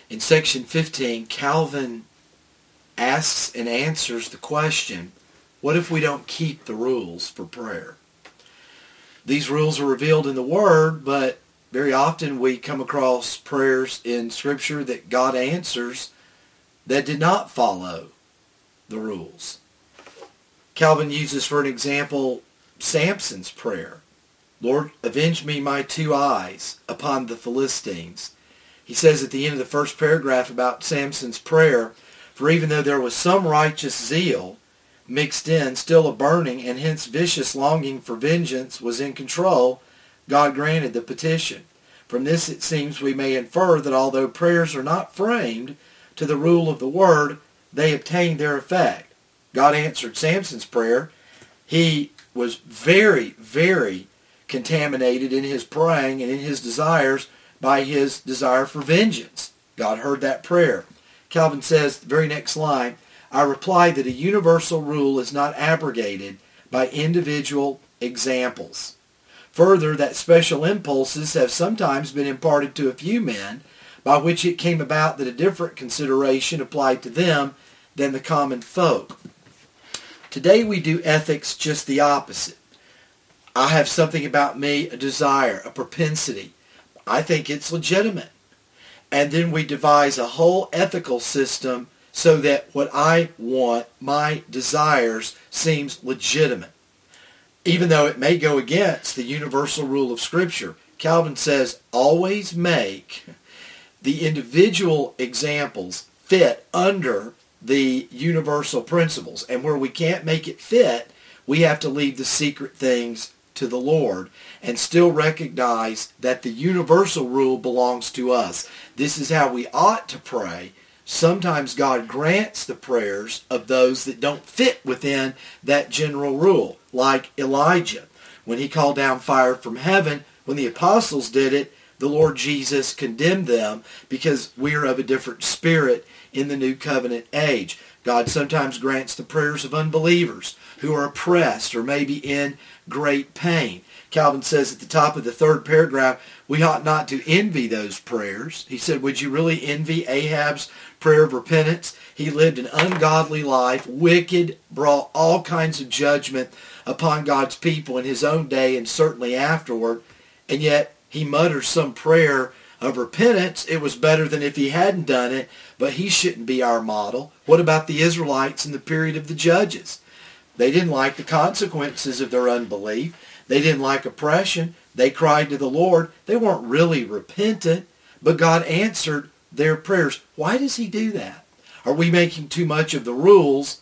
In section 15, Calvin asks and answers the question, what if we don't keep the rules for prayer? These rules are revealed in the Word, but very often we come across prayers in Scripture that God answers that did not follow the rules. Calvin uses for an example Samson's prayer. Lord, avenge me my 2 eyes upon the Philistines. He says at the end of the first paragraph about Samson's prayer, for even though there was some righteous zeal mixed in, still a burning and hence vicious longing for vengeance was in control, God granted the petition. From this it seems we may infer that although prayers are not framed to the rule of the Word, they obtain their effect. God answered Samson's prayer. He was very, very contaminated in his praying and in his desires by his desire for vengeance. God heard that prayer. Calvin says, the very next line, I reply that a universal rule is not abrogated by individual examples. Further, that special impulses have sometimes been imparted to a few men, by which it came about that a different consideration applied to them than the common folk. Today we do ethics just the opposite. I have something about me, a desire, a propensity. I think it's legitimate. And then we devise a whole ethical system so that what I want, my desires, seems legitimate, even though it may go against the universal rule of Scripture. Calvin says, always make the individual examples fit under the universal principles. And where we can't make it fit, we have to leave the secret things to the Lord and still recognize that the universal rule belongs to us. This is how we ought to pray. Sometimes God grants the prayers of those that don't fit within that general rule, like Elijah. When he called down fire from heaven, when the apostles did it, the Lord Jesus condemned them because we are of a different spirit in the new covenant age. God sometimes grants the prayers of unbelievers who are oppressed or maybe in great pain. Calvin says at the top of the third paragraph, we ought not to envy those prayers. He said, would you really envy Ahab's prayer of repentance? He lived an ungodly life, wicked, brought all kinds of judgment upon God's people in his own day and certainly afterward, and yet he mutters some prayer of repentance. It was better than if he hadn't done it, but he shouldn't be our model. What about the Israelites in the period of the Judges? They didn't like the consequences of their unbelief. They didn't like oppression. They cried to the Lord. They weren't really repentant, but God answered their prayers. Why does he do that? Are we making too much of the rules,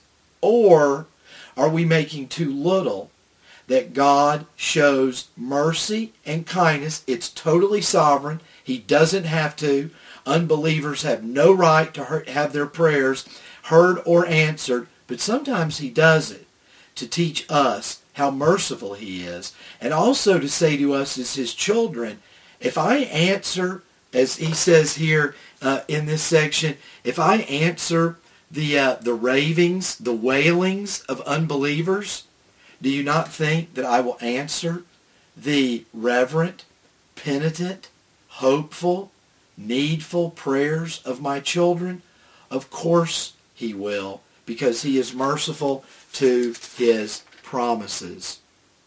or are we making too little that God shows mercy and kindness? It's totally sovereign. He doesn't have to. Unbelievers have no right to have their prayers heard or answered, but sometimes he does it to teach us how merciful he is, and also to say to us as his children, if I answer, as he says here in this section, if I answer the ravings, the wailings of unbelievers, do you not think that I will answer the reverent, penitent, hopeful, needful prayers of my children? Of course he will, because he is merciful to his promises.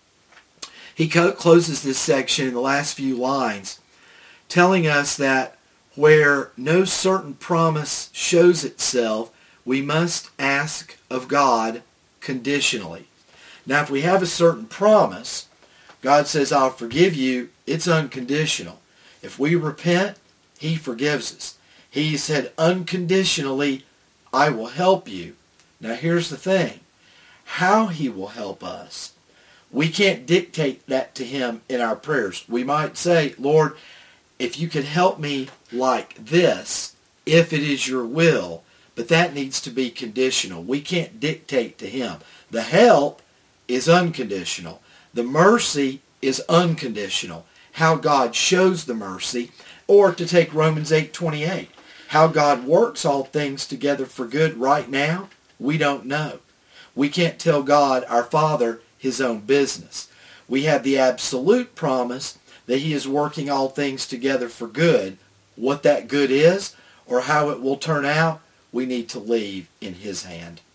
He closes this section in the last few lines telling us that where no certain promise shows itself, we must ask of God conditionally. Now, if we have a certain promise, God says, I'll forgive you, it's unconditional. If we repent, he forgives us. He said unconditionally, I will help you. Now, here's the thing. How he will help us, we can't dictate that to him in our prayers. We might say, Lord, if you could help me like this, if it is your will, but that needs to be conditional. We can't dictate to him. The help is unconditional. The mercy is unconditional. How God shows the mercy, or to take Romans 8:28, how God works all things together for good right now, we don't know. We can't tell God, our Father, his own business. We have the absolute promise that he is working all things together for good. What that good is, or how it will turn out, we need to leave in His hand.